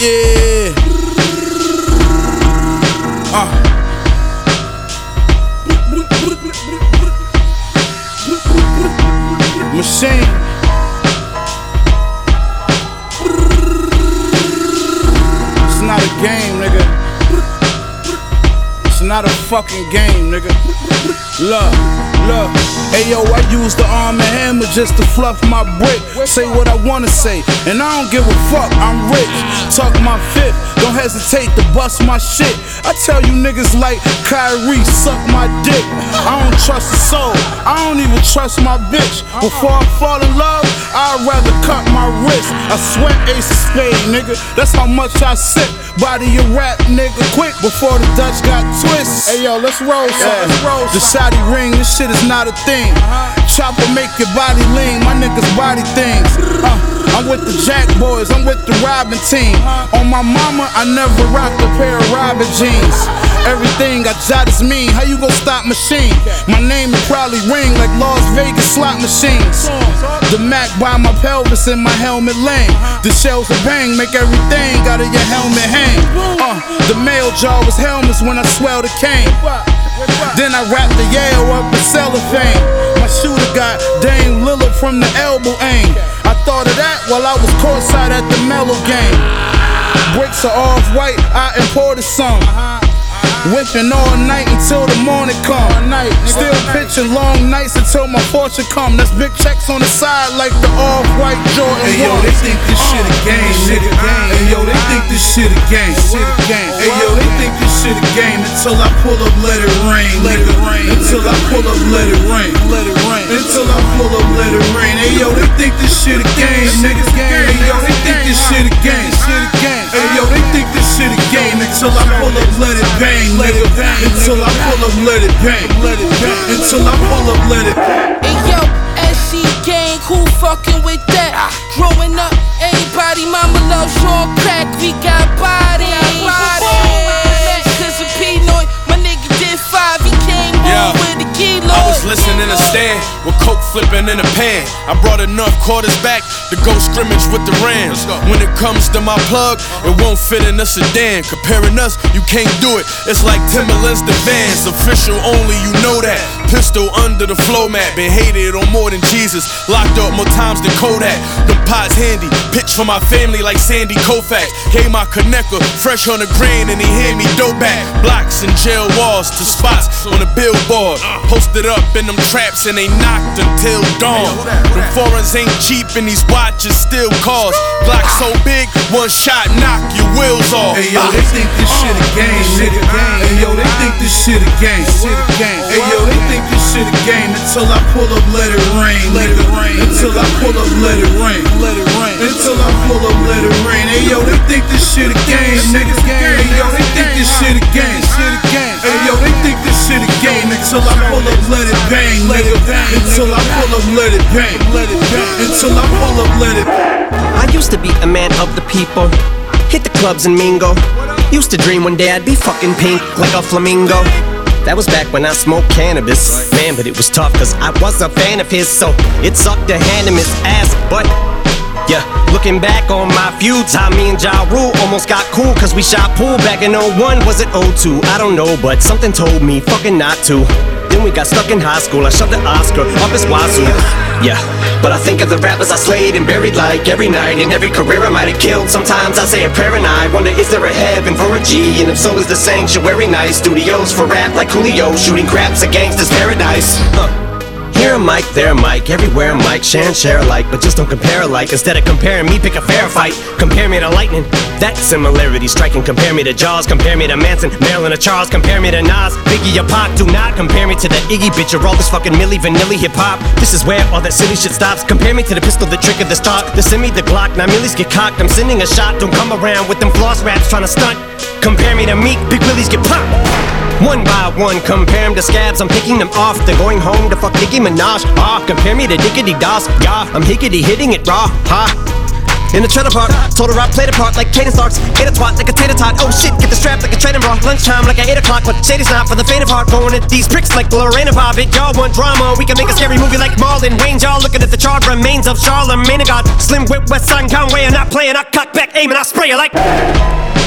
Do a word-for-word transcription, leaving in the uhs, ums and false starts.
yeah. Uh. Machine. It's not a game, nigga. It's not a fucking game, nigga. Look, look. Hey yo, I use the arm and hammer just to fluff my brick. Say what I wanna say, and I don't give a fuck, I'm rich. Tuck my fifth, don't hesitate to bust my shit. I tell you niggas like Kyrie, suck my dick. I don't trust a soul, I don't even trust my bitch. Before I fall in love, I'd rather cut my wrist. I sweat ace of spade, nigga, that's how much I sip. Body a rap nigga quick before the Dutch got twist. Hey yo, let's roll, son, yeah. Let's roll. The shotty ring, this shit is not a thing. Chopper make your body lean, my niggas body things. Uh, I'm with the Jack boys, I'm with the Robin team. On my mama, I never rocked a pair of Robin jeans. Everything I jot is mean, how you gon' stop machine? My name will probably ring like Las Vegas slot machines. The Mac by my pelvis and my helmet lane. The shells of bang make everything out of your helmet hang. Uh, the mail jar was helmets when I swell the cane. Then I wrapped the Yale up in cellophane. My shooter got Dame Lillard from the elbow aim. I thought of that while I was courtside at the Mellow game. Bricks are off-white, I imported some. Whipping all night until the morning come. Still pitching long nights until my fortune come. That's big checks on the side like the off-white Jordan. Hey yo, they think this shit a game, nigga. Hey yo, they think this shit a game. Hey yo, they think this shit a game until I pull up, let it rain, nigga. Until I pull up, let it rain. Until I pull up, let it rain. Hey yo, they think this shit a game, nigga. Hey yo, they think this shit a game. Hey yo, they think this shit a game until I pull up, let it bang. Let it bang. Until I pull up, let it bang. Let it bang. Until I pull up, let it bang. Hey yo, S C gang, who fucking with that? Growing up, everybody mama love Sean Crack. We got body. Cause of Pinoy, my nigga did five. He came home with a kilo. I was listening to stand with coke flipping in a pan. I brought enough quarters back to go scrimmage with the Rams. When it comes to my plug, it won't fit in a sedan. Comparing us, you can't do it. It's like Timberlands to Vans. Official only, you know that. Pistol under the flow mat. Been hated on more than Jesus. Locked up more times than Kodak. Them pots handy. Pitch for my family like Sandy Koufax. Gave my connector fresh on the grain and he hand me dope back. Blocks and jail walls to spots on a billboard. Posted up in them traps and they knocked until dawn. Them foreigns ain't cheap and these watches still cost. Glock so big, one shot knock your wheels off. Hey yo, they think this shit a game, nigga. Hey yo, they think this shit a game. Hey yo, they think this shit a game until I pull up, let it rain, nigga. Until I pull up, let it rain. Until I pull up, let it rain. Hey yo, they think this shit a game, nigga. Hey yo, they think this shit a game. Hey yo, they think this shit a game until I pull up, let it bang, nigga. Until I pull up, let it bang. Until I pull up, let it bang. I used to be a man of the people. Hit the clubs and mingle. Used to dream one day I'd be fucking pink like a flamingo. That was back when I smoked cannabis. Man, but it was tough cause I was a fan of his. So it sucked to hand him his ass. But yeah, looking back on my feuds, how me and Ja Rule almost got cool cause we shot pool back in oh one. Was it oh two? I don't know, but something told me fucking not to. Then we got stuck in high school, I shoved the Oscar up his wazoo. Yeah, but I think of the rappers I slayed and buried like every night. And every career I might have killed. Sometimes I say a prayer and I wonder, is there a heaven for a G? And if so, is the sanctuary nice? Studios for rap like Coolio, shooting craps, a gangster's paradise. Huh. Here a mic, there a mic, everywhere a mic. Share and share alike, but just don't compare alike. Instead of comparing me, pick a fair fight. Compare me to lightning, that similarity striking. Compare me to Jaws, compare me to Manson, Marilyn or Charles. Compare me to Nas, Biggie or Pac. Do not compare me to the Iggy bitch or all this fucking Milli Vanilli hip hop. This is where all that silly shit stops. Compare me to the pistol, the trick of the stock, the semi, the Glock. Now millies get cocked, I'm sending a shot. Don't come around with them floss raps trying to stunt. Compare me to Meek, Big Willies get popped. One by one, compare them to scabs, I'm picking them off. They're going home to fuck Nicki Minaj. Ah, compare me to Diggity Doss. Yeah, I'm higgity hitting it raw. Ha. in the trailer park. Told her I played a part like Cadence Starks. Hit a twat like a tater tot. Oh shit, get the strap like a training bra. Lunchtime like at eight o'clock, but Shady's not for the faint of heart. Going at these pricks like Lorena Bobbitt. Y'all want drama, we can make a scary movie like Marlon Wayans. Y'all looking at the charred remains of Charlemagne the God. Slim whip, West Side Conway, I'm not playing. I cock back, aim, and I spray you like.